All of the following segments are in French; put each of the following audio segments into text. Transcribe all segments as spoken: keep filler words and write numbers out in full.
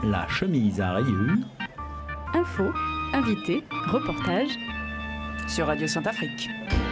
La chemise à rayures. Info, invité, reportage sur Radio Sainte-Afrique.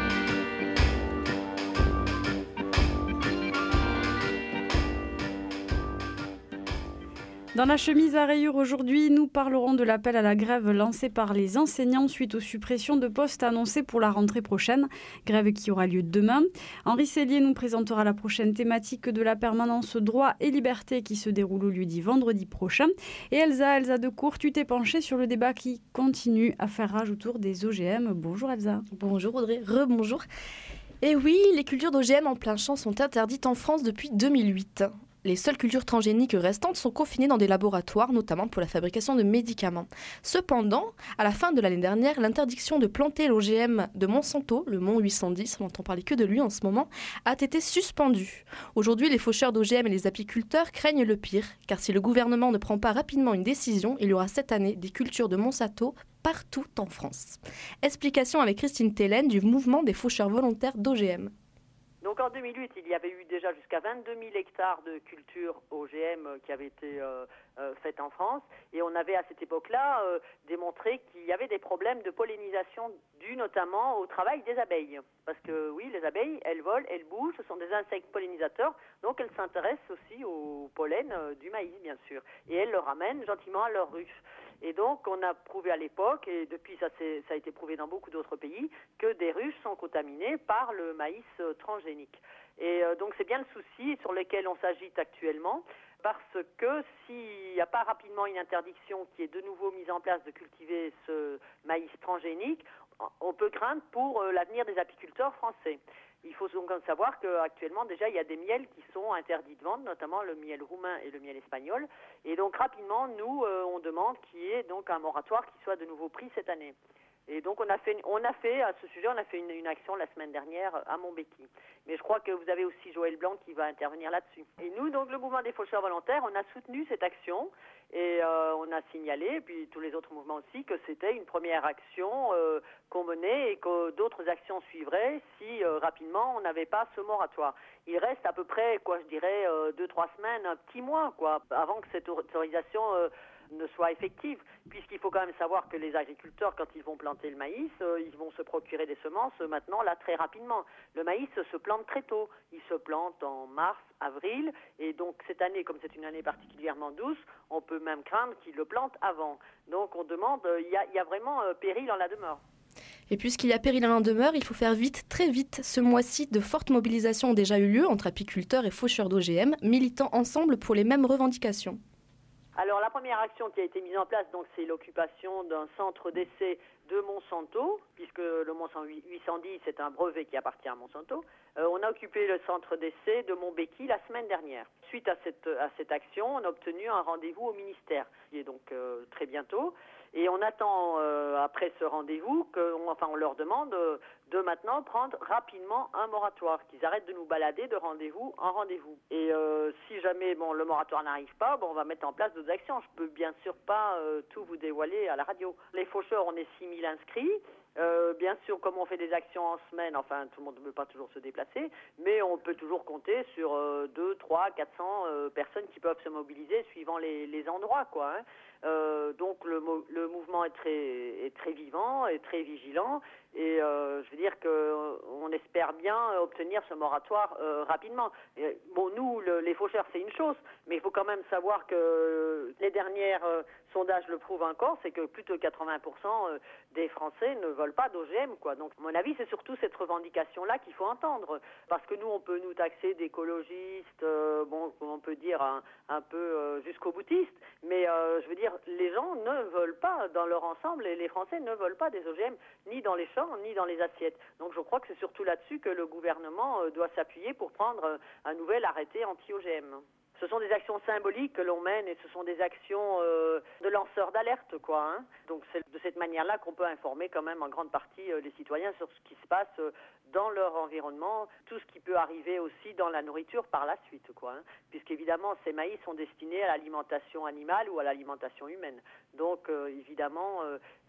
Dans la chemise à rayures aujourd'hui, nous parlerons de l'appel à la grève lancé par les enseignants suite aux suppressions de postes annoncées pour la rentrée prochaine. Grève qui aura lieu demain. Henri Sellier nous présentera la prochaine thématique de la permanence droit et liberté qui se déroule au lieu-dit vendredi prochain. Et Elsa, Elsa Decourt, tu t'es penchée sur le débat qui continue à faire rage autour des O G M. Bonjour Elsa. Bonjour Audrey, rebonjour. Et oui, les cultures d'O G M en plein champ sont interdites en France depuis deux mille huit. Les seules cultures transgéniques restantes sont confinées dans des laboratoires, notamment pour la fabrication de médicaments. Cependant, à la fin de l'année dernière, l'interdiction de planter l'O G M de Monsanto, le Mont huit cent dix, on n'entend parler que de lui en ce moment, a été suspendue. Aujourd'hui, les faucheurs d'O G M et les apiculteurs craignent le pire, car si le gouvernement ne prend pas rapidement une décision, il y aura cette année des cultures de Monsanto partout en France. Explication avec Christine Tellen du mouvement des faucheurs volontaires d'O G M. Donc en deux mille huit, il y avait eu déjà jusqu'à vingt-deux mille hectares de cultures O G M qui avaient été euh, euh, faites en France. Et on avait à cette époque-là euh, démontré qu'il y avait des problèmes de pollinisation dus notamment au travail des abeilles. Parce que oui, les abeilles, elles volent, elles bougent, ce sont des insectes pollinisateurs, donc elles s'intéressent aussi au pollen euh, du maïs, bien sûr. Et elles le ramènent gentiment à leur ruche. Et donc, on a prouvé à l'époque, et depuis ça, c'est, ça a été prouvé dans beaucoup d'autres pays, que des ruches sont contaminées par le maïs euh, transgénique. Et euh, donc, c'est bien le souci sur lequel on s'agite actuellement, parce que s'il n'y a pas rapidement une interdiction qui est de nouveau mise en place de cultiver ce maïs transgénique, on peut craindre pour euh, l'avenir des apiculteurs français. Il faut donc savoir qu'actuellement, déjà, il y a des miels qui sont interdits de vente, notamment le miel roumain et le miel espagnol. Et donc, rapidement, nous, euh, on demande qu'il y ait donc un moratoire qui soit de nouveau pris cette année. Et donc, on a fait, on a fait à ce sujet, on a fait une, une action la semaine dernière à Montbéky. Mais je crois que vous avez aussi Joël Blanc qui va intervenir là-dessus. Et nous, donc, le mouvement des faucheurs volontaires, on a soutenu cette action et euh, on a signalé, et puis tous les autres mouvements aussi, que c'était une première action euh, qu'on menait et que d'autres actions suivraient si euh, rapidement on n'avait pas ce moratoire. Il reste à peu près, quoi, je dirais, euh, deux, trois semaines, un petit mois, quoi, avant que cette autorisation euh, ne soit effective, puisqu'il faut quand même savoir que les agriculteurs, quand ils vont planter le maïs, euh, ils vont se procurer des semences euh, maintenant, là, très rapidement. Le maïs se plante très tôt. Il se plante en mars, avril, et donc cette année, comme c'est une année particulièrement douce, on peut même craindre qu'ils le plantent avant. Donc on demande, il euh, y, a, y a vraiment euh, péril en la demeure. Et puisqu'il y a péril en la demeure, il faut faire vite, très vite. Ce mois-ci, de fortes mobilisations ont déjà eu lieu entre apiculteurs et faucheurs d'O G M, militant ensemble pour les mêmes revendications. Alors la première action qui a été mise en place, donc, c'est l'occupation d'un centre d'essai de Monsanto, puisque le Monsanto huit cent dix c'est un brevet qui appartient à Monsanto. Euh, on a occupé le centre d'essai de Montbéky la semaine dernière. Suite à cette, à cette action, on a obtenu un rendez-vous au ministère, qui est donc euh, très bientôt. Et on attend, euh, après ce rendez-vous, que, on, enfin on leur demande euh, de maintenant prendre rapidement un moratoire, qu'ils arrêtent de nous balader de rendez-vous en rendez-vous. Et euh, si jamais bon, le moratoire n'arrive pas, bon, on va mettre en place d'autres actions. Je peux bien sûr pas euh, tout vous dévoiler à la radio. Les faucheurs, on est six mille inscrits. Euh, bien sûr, comme on fait des actions en semaine, enfin tout le monde ne peut pas toujours se déplacer, mais on peut toujours compter sur euh, deux, trois, quatre cents euh, personnes qui peuvent se mobiliser suivant les, les endroits, quoi. Hein. Euh, donc le, le mouvement est très, est très vivant, est très vigilant, et euh, je veux dire que on espère bien obtenir ce moratoire euh, rapidement. Et, bon, nous, le, les faucheurs, c'est une chose, mais il faut quand même savoir que les dernières euh, sondages le prouvent encore, c'est que plus de quatre-vingts pour cent des Français ne veulent pas d'O G M, quoi. Donc, à mon avis, c'est surtout cette revendication-là qu'il faut entendre, parce que nous, on peut nous taxer d'écologistes, euh, bon, on peut dire un, un peu euh, jusqu'au boutiste, mais euh, je veux dire, les gens ne veulent pas dans leur ensemble, et les Français ne veulent pas des O G M, ni dans les champs, ni dans les assiettes. Donc, je crois que c'est surtout là-dessus que le gouvernement euh, doit s'appuyer pour prendre euh, un nouvel arrêté anti-O G M. Ce sont des actions symboliques que l'on mène et ce sont des actions euh, de lanceurs d'alerte, quoi. Hein. Donc c'est de cette manière-là qu'on peut informer quand même en grande partie euh, les citoyens sur ce qui se passe euh, dans leur environnement, tout ce qui peut arriver aussi dans la nourriture par la suite, quoi. Hein. Puisqu'évidemment, ces maïs sont destinés à l'alimentation animale ou à l'alimentation humaine. Donc euh, évidemment, euh,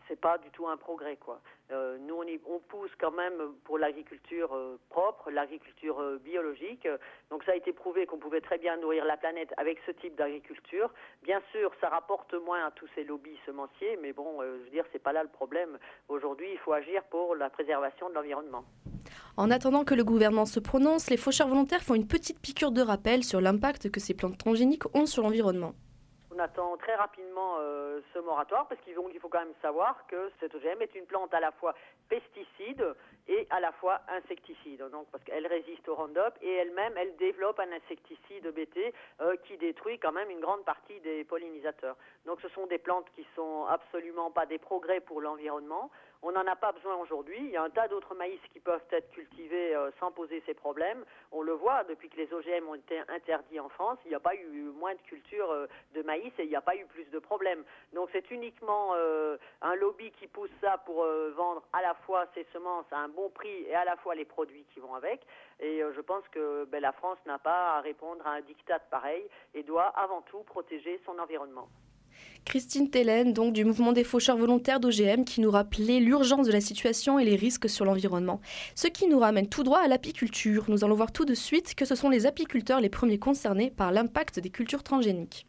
c'est pas du tout un progrès, quoi. Euh, nous, on, y, on pousse quand même pour l'agriculture euh, propre, l'agriculture euh, biologique. Donc, ça a été prouvé qu'on pouvait très bien nourrir la planète avec ce type d'agriculture. Bien sûr, ça rapporte moins à tous ces lobbies semenciers, mais bon, euh, je veux dire, c'est pas là le problème. Aujourd'hui, il faut agir pour la préservation de l'environnement. En attendant que le gouvernement se prononce, les faucheurs volontaires font une petite piqûre de rappel sur l'impact que ces plantes transgéniques ont sur l'environnement. On attend très rapidement euh, ce moratoire parce qu'il faut, il faut quand même savoir que cet O G M est une plante à la fois pesticide et à la fois insecticide. Donc, parce qu'elle résiste au Roundup et elle-même, elle développe un insecticide B T euh, qui détruit quand même une grande partie des pollinisateurs. Donc ce sont des plantes qui sont absolument pas des progrès pour l'environnement. On n'en a pas besoin aujourd'hui. Il y a un tas d'autres maïs qui peuvent être cultivés euh, sans poser ces problèmes. On le voit, depuis que les O G M ont été interdits en France, il n'y a pas eu moins de culture euh, de maïs et il n'y a pas eu plus de problèmes. Donc c'est uniquement euh, un lobby qui pousse ça pour euh, vendre à la fois ces semences à un bon prix et à la fois les produits qui vont avec. Et euh, je pense que ben, la France n'a pas à répondre à un diktat pareil et doit avant tout protéger son environnement. Christine Tellen, donc du mouvement des faucheurs volontaires d'O G M, qui nous rappelait l'urgence de la situation et les risques sur l'environnement. Ce qui nous ramène tout droit à l'apiculture. Nous allons voir tout de suite que ce sont les apiculteurs les premiers concernés par l'impact des cultures transgéniques.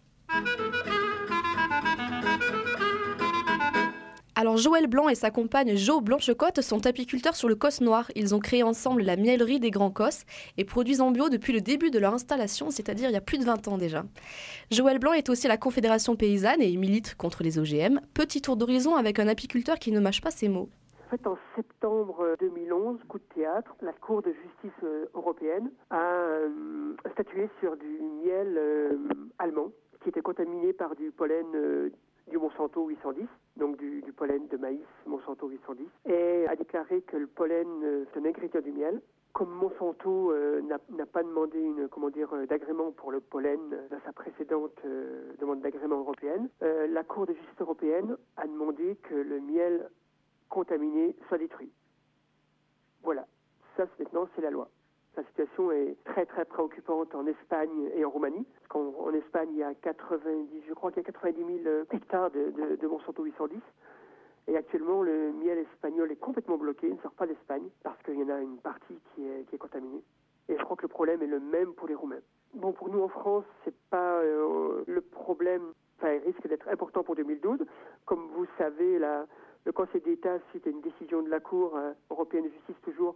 Alors Joël Blanc et sa compagne Jo Blanchecotte sont apiculteurs sur le Causse Noir. Ils ont créé ensemble la mielerie des Grands Cosses et produisent en bio depuis le début de leur installation, c'est-à-dire il y a plus de vingt ans déjà. Joël Blanc est aussi à la Confédération paysanne et il milite contre les O G M. Petit tour d'horizon avec un apiculteur qui ne mâche pas ses mots. En fait, en septembre deux mille onze, coup de théâtre, la Cour de justice européenne a euh, statué sur du miel euh, allemand qui était contaminé par du pollen euh, du Monsanto huit cent dix, donc du, du pollen de maïs Monsanto huit cent dix, et a déclaré que le pollen euh, est un ingrédient du miel. Comme Monsanto euh, n'a, n'a pas demandé une, comment dire, euh, d'agrément pour le pollen euh, dans sa précédente euh, demande d'agrément européenne, euh, la Cour de justice européenne a demandé que le miel contaminé soit détruit. Voilà, ça c'est, maintenant c'est la loi. La situation est très très préoccupante en Espagne et en Roumanie. En, en Espagne, il y a quatre-vingt-dix, je crois qu'il y a quatre-vingt-dix mille hectares de, de, de Monsanto huit cent dix. Et actuellement, le miel espagnol est complètement bloqué, il ne sort pas d'Espagne parce qu'il y en a une partie qui est, qui est contaminée. Et je crois que le problème est le même pour les Roumains. Bon, pour nous en France, c'est pas euh, le problème, enfin, il risque d'être important pour deux mille douze. Comme vous savez, la, le Conseil d'État, suite à une décision de la Cour euh, européenne de justice toujours,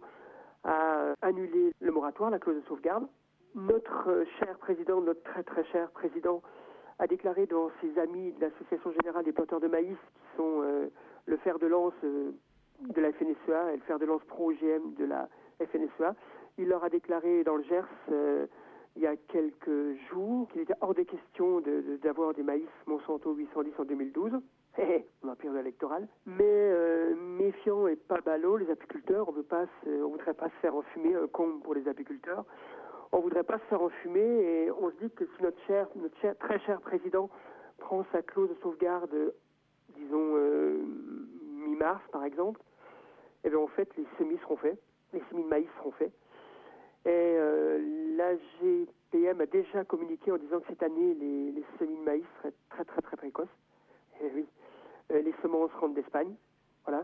a annulé le moratoire, la clause de sauvegarde. Notre euh, cher président, notre très très cher président, a déclaré devant ses amis de l'Association Générale des Planteurs de Maïs, qui sont euh, le fer de lance euh, de la F N S E A et le fer de lance pro-O G M de la F N S E A, il leur a déclaré dans le Gers, euh, il y a quelques jours, qu'il était hors des questions de, de, d'avoir des maïs Monsanto huit cent dix en deux mille douze. On a une période électorale. Mais euh, méfiant et pas ballot, les apiculteurs, on ne voudrait pas se faire enfumer, un comble pour les apiculteurs. On ne voudrait pas se faire enfumer et on se dit que si notre cher, notre cher, très cher président prend sa clause de sauvegarde, disons euh, mi-mars par exemple, et bien en fait les semis seront faits, les semis de maïs seront faits. Et euh, l'A G P M a déjà communiqué en disant que cette année les, les semis de maïs seraient très très très précoces. Et oui, euh, les semences rentrent d'Espagne, voilà.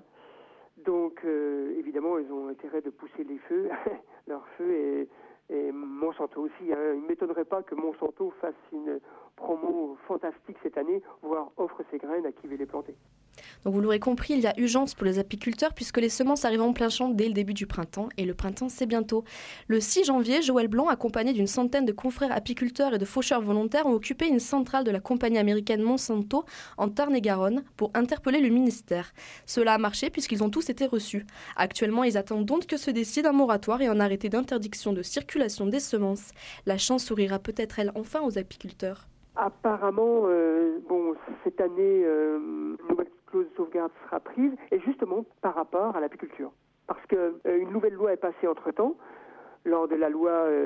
Donc euh, évidemment ils ont intérêt de pousser les feux, leurs feux et Et Monsanto aussi, hein. Il ne m'étonnerait pas que Monsanto fasse une promo fantastique cette année, voire offre ses graines à qui veut les planter. Donc vous l'aurez compris, il y a urgence pour les apiculteurs puisque les semences arrivent en plein champ dès le début du printemps et le printemps c'est bientôt. Le six janvier, Joël Blanc, accompagné d'une centaine de confrères apiculteurs et de faucheurs volontaires, ont occupé une centrale de la compagnie américaine Monsanto en Tarn-et-Garonne pour interpeller le ministère. Cela a marché puisqu'ils ont tous été reçus. Actuellement, ils attendent donc que se décide un moratoire et un arrêté d'interdiction de circulation des semences. La chance sourira peut-être elle enfin aux apiculteurs. Apparemment, euh, bon, cette année, euh, une nouvelle clause de sauvegarde sera prise, et justement par rapport à l'apiculture. Parce qu'une euh, nouvelle loi est passée entre-temps, lors de la loi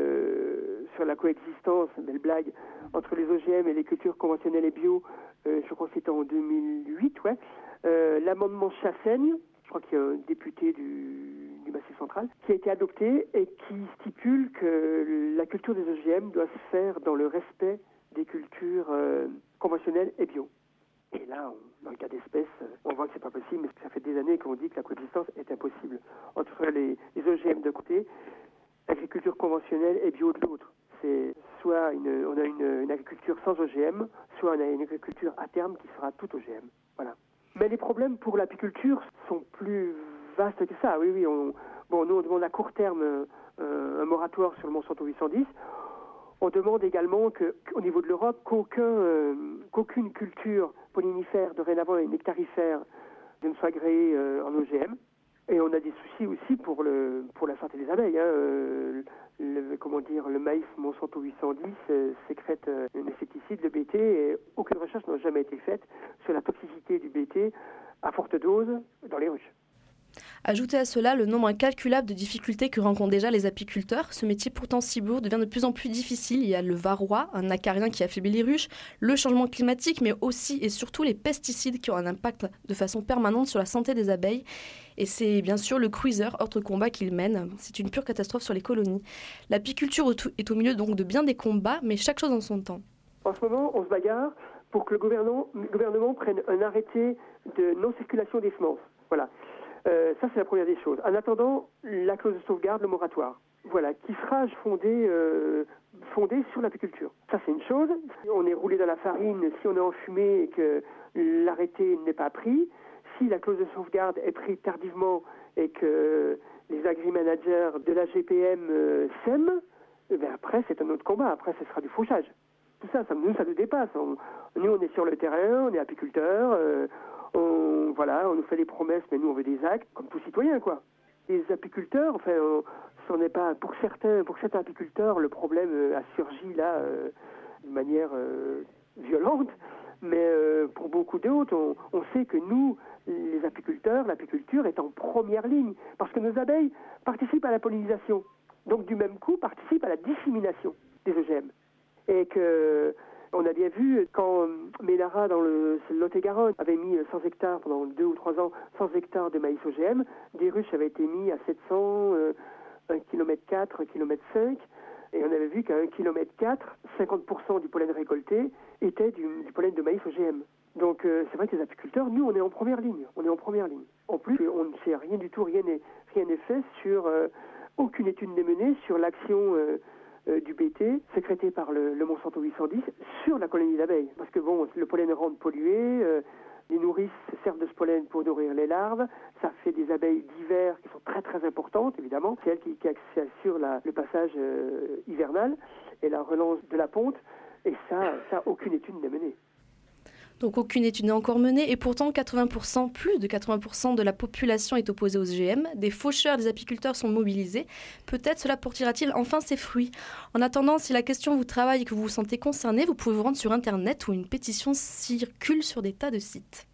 euh, sur la coexistence, belle blague, entre les O G M et les cultures conventionnelles et bio, euh, je crois que c'était en deux mille huit, ouais. Euh, l'amendement Chassaigne, je crois qu'il y a un député du, du Massif central, qui a été adopté et qui stipule que la culture des O G M doit se faire dans le respect des cultures euh, conventionnelles et bio. Et là, on, dans le cas d'espèces, on voit que c'est pas possible, mais ça fait des années qu'on dit que la coexistence est impossible. Entre les, les O G M de côté, l'agriculture conventionnelle et bio de l'autre. C'est soit une, on a une, une agriculture sans O G M, soit on a une agriculture à terme qui sera toute O G M. Voilà. Mais les problèmes pour l'apiculture sont plus vastes que ça. Oui, oui. On, bon, nous, on demande à court terme euh, un moratoire sur le Monsanto huit cent dix. On demande également que, qu'au niveau de l'Europe, qu'aucun, euh, qu'aucune culture pollinifère dorénavant et nectarifère ne soit agréée euh, en O G M. Et on a des soucis aussi pour le pour la santé des abeilles. Hein. Euh, le, comment dire, le maïs Monsanto huit cent dix euh, sécrète euh, un insecticide, le B T, et aucune recherche n'a jamais été faite sur la toxicité du B T à forte dose dans les ruches. Ajoutez à cela le nombre incalculable de difficultés que rencontrent déjà les apiculteurs. Ce métier pourtant si beau devient de plus en plus difficile. Il y a le varroa, un acarien qui affaiblit les ruches, le changement climatique, mais aussi et surtout les pesticides qui ont un impact de façon permanente sur la santé des abeilles. Et c'est bien sûr le cruiser, autre combat qu'ils mènent. C'est une pure catastrophe sur les colonies. L'apiculture est au milieu donc de bien des combats, mais chaque chose en son temps. En ce moment, on se bagarre pour que le gouvernement, le gouvernement prenne un arrêté de non-circulation des semences. Voilà. Euh, ça, c'est la première des choses. En attendant, la clause de sauvegarde, le moratoire, voilà, qui sera fondée, euh, fondée sur l'apiculture. Ça, c'est une chose. Si on est roulé dans la farine, si on est enfumé et que l'arrêté n'est pas pris, si la clause de sauvegarde est prise tardivement et que les agri-managers de la G P M euh, sèment, eh bien après, c'est un autre combat. Après, ce sera du fauchage. Tout ça, ça nous, ça nous dépasse. On, nous, on est sur le terrain, on est apiculteurs, euh, on, voilà, on nous fait des promesses, mais nous, on veut des actes, comme tout citoyen, quoi. Les apiculteurs, enfin, on, ce n'est pas, pour certains, pour certains apiculteurs, le problème euh, a surgi là, euh, de manière euh, violente, mais euh, pour beaucoup d'autres, on, on sait que nous, les apiculteurs, l'apiculture est en première ligne, parce que nos abeilles participent à la pollinisation, donc du même coup, participent à la dissémination des O G M. Et que on a bien vu quand Ménara dans le, le Lot-et-Garonne avait mis cent hectares pendant deux ou trois ans, cent hectares de maïs O G M, des ruches avaient été mis à sept cents, euh, un kilomètre quatre, un kilomètre cinq, et on avait vu qu'à un kilomètre quatre, cinquante pour cent du pollen récolté était du, du pollen de maïs O G M. Donc euh, c'est vrai que les apiculteurs, nous, on est en première ligne, on est en première ligne. En plus, on ne sait rien du tout, rien n'est, rien n'est fait sur, euh, aucune étude n'est menée sur l'action euh, Euh, du B T sécrété par le, le Monsanto huit cent dix sur la colonie d'abeilles. Parce que bon, le pollen rentre pollué, euh, les nourrices se servent de ce pollen pour nourrir les larves, ça fait des abeilles d'hiver qui sont très très importantes évidemment, c'est elles qui, qui assurent la, le passage euh, hivernal et la relance de la ponte, et ça, ça aucune étude n'est menée. Donc aucune étude n'est encore menée et pourtant quatre-vingts pour cent, plus de quatre-vingts pour cent de la population est opposée aux O G M. Des faucheurs, des apiculteurs sont mobilisés. Peut-être cela portera-t-il enfin ses fruits. En attendant, si la question vous travaille et que vous vous sentez concerné, vous pouvez vous rendre sur Internet où une pétition circule sur des tas de sites.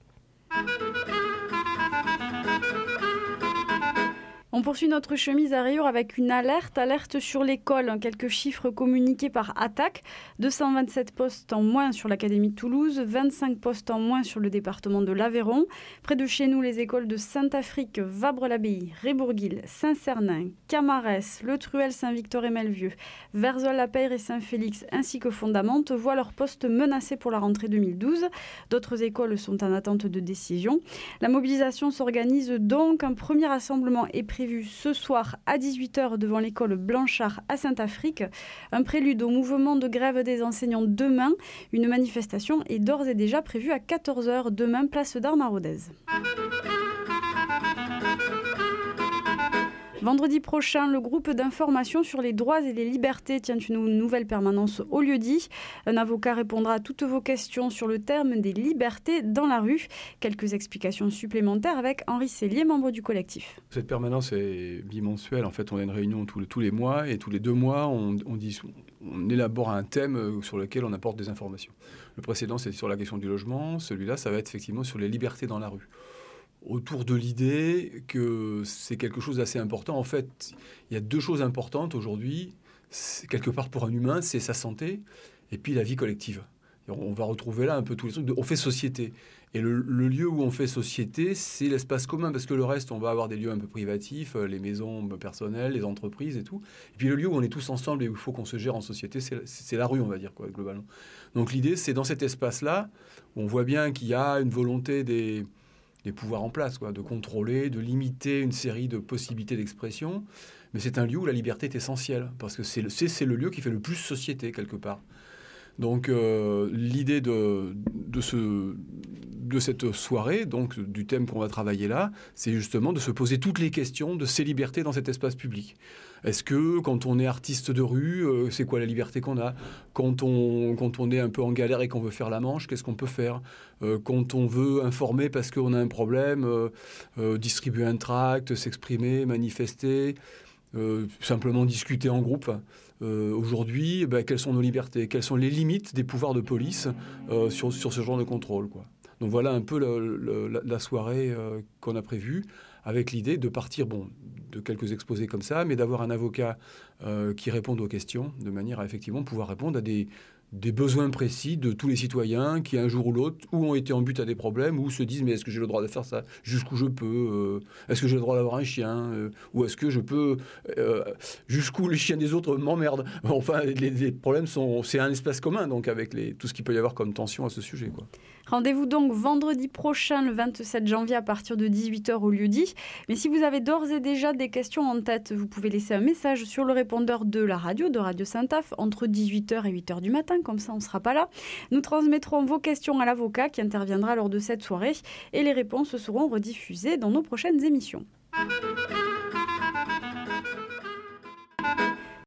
On poursuit notre chemise à rayures avec une alerte, alerte sur l'école. Quelques chiffres communiqués par Attaque. deux cent vingt-sept postes en moins sur l'Académie de Toulouse, vingt-cinq postes en moins sur le département de l'Aveyron. Près de chez nous, les écoles de Saint-Afrique, Vabre-l'Abbaye, Rébourguil, Saint-Cernin, Camarès, Le Truel, Saint-Victor et Melvieux, Verzol-la-Peyre et Saint-Félix, ainsi que Fondamante, voient leurs postes menacés pour la rentrée deux mille douze. D'autres écoles sont en attente de décision. La mobilisation s'organise donc. Un premier rassemblement est prévu ce soir à dix-huit heures devant l'école Blanchard à Saint-Afrique. Un prélude au mouvement de grève des enseignants demain. Une manifestation est d'ores et déjà prévue à quatorze heures demain, place d'Armes à Rodez. Vendredi prochain, le groupe d'information sur les droits et les libertés tient une nouvelle permanence au lieu-dit. Un avocat répondra à toutes vos questions sur le terme des libertés dans la rue. Quelques explications supplémentaires avec Henri Sellier, membre du collectif. Cette permanence est bimensuelle. En fait, on a une réunion tous les, tous les mois et tous les deux mois, on, on, dit, on élabore un thème sur lequel on apporte des informations. Le précédent, c'est sur la question du logement. Celui-là, ça va être effectivement sur les libertés dans la rue. Autour de l'idée que c'est quelque chose d'assez important. En fait, il y a deux choses importantes aujourd'hui. C'est, quelque part pour un humain, c'est sa santé et puis la vie collective. On va retrouver là un peu tous les trucs. De, on fait société. Et le, le lieu où on fait société, c'est l'espace commun, parce que le reste, on va avoir des lieux un peu privatifs, les maisons personnelles, les entreprises et tout. Et puis le lieu où on est tous ensemble et où il faut qu'on se gère en société, c'est, c'est la rue, on va dire, quoi, globalement. Donc l'idée, c'est dans cet espace-là, où on voit bien qu'il y a une volonté des, des pouvoirs en place, quoi, de contrôler, de limiter une série de possibilités d'expression. Mais c'est un lieu où la liberté est essentielle, parce que c'est le, c'est, c'est le lieu qui fait le plus société, quelque part. Donc euh, l'idée de, de, ce, de cette soirée, donc du thème qu'on va travailler là, c'est justement de se poser toutes les questions de ces libertés dans cet espace public. Est-ce que quand on est artiste de rue, euh, c'est quoi la liberté qu'on a ? Quand on, quand on est un peu en galère et qu'on veut faire la manche, qu'est-ce qu'on peut faire ? euh, Quand on veut informer parce qu'on a un problème, euh, euh, distribuer un tract, s'exprimer, manifester, euh, simplement discuter en groupe. Euh, aujourd'hui, ben, quelles sont nos libertés ? Quelles sont les limites des pouvoirs de police euh, sur, sur ce genre de contrôle, quoi. Donc voilà un peu le, le, la, la soirée euh, qu'on a prévue, avec l'idée de partir bon, de quelques exposés comme ça, mais d'avoir un avocat euh, qui réponde aux questions, de manière à effectivement pouvoir répondre à des, des besoins précis de tous les citoyens qui, un jour ou l'autre, ou ont été en but à des problèmes, ou se disent « mais est-ce que j'ai le droit de faire ça ? Jusqu'où je peux euh, Est-ce que j'ai le droit d'avoir un chien euh, Ou est-ce que je peux... Euh, jusqu'où les chiens des autres m'emmerdent ?» Enfin, les, les problèmes sont... C'est un espace commun, donc, avec les, tout ce qu'il peut y avoir comme tension à ce sujet, quoi. Rendez-vous donc vendredi prochain, le vingt-sept janvier, à partir de dix-huit heures au lieu dit. Mais si vous avez d'ores et déjà des questions en tête, vous pouvez laisser un message sur le répondeur de la radio, de Radio Saint-Aph, entre dix-huit heures et huit heures du matin, comme ça on ne sera pas là. Nous transmettrons vos questions à l'avocat qui interviendra lors de cette soirée et les réponses seront rediffusées dans nos prochaines émissions.